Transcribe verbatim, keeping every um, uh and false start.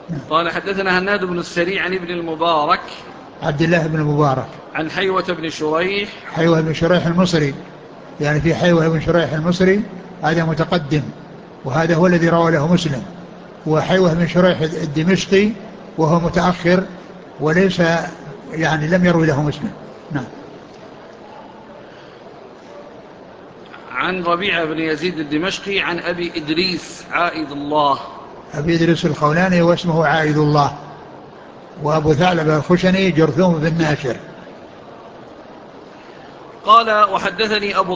قال حدثنا هناد بن السري عن ابن المبارك عبد الله بن المبارك عن حيوة بن شريح حيوة بن شريح المصري، يعني في حيوة بن شريح المصري هذا متقدم، وهذا هو الذي روى له مسلم، وحيوة بن شريح الدمشقي وهو متأخر وليس يعني لم يروي له مسلم. نعم. عن ربيعة بن يزيد الدمشقي عن أبي إدريس عائد الله. أبي إدريس الخولاني واسمه عائد الله، وأبو ثعلب الخشني جرثوم بن ناشر. قال وحدثني أبو